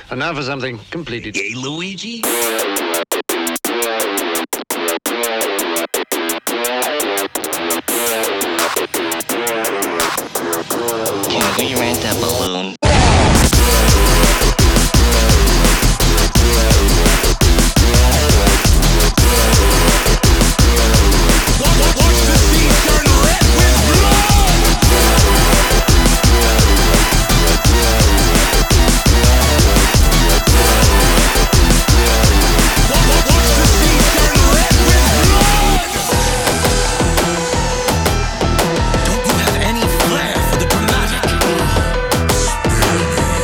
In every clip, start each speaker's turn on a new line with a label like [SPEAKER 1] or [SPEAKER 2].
[SPEAKER 1] And now for something completely...
[SPEAKER 2] Gay Luigi? Can you rent that balloon? Watch the sea turn red with blood! Watch the sea turn red with blood! Don't you have any flair for the dramatic?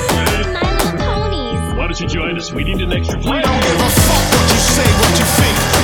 [SPEAKER 3] My Little Ponies.
[SPEAKER 4] Why don't you join us? We need an extra player.
[SPEAKER 2] We don't give a fuck what you say, what you think.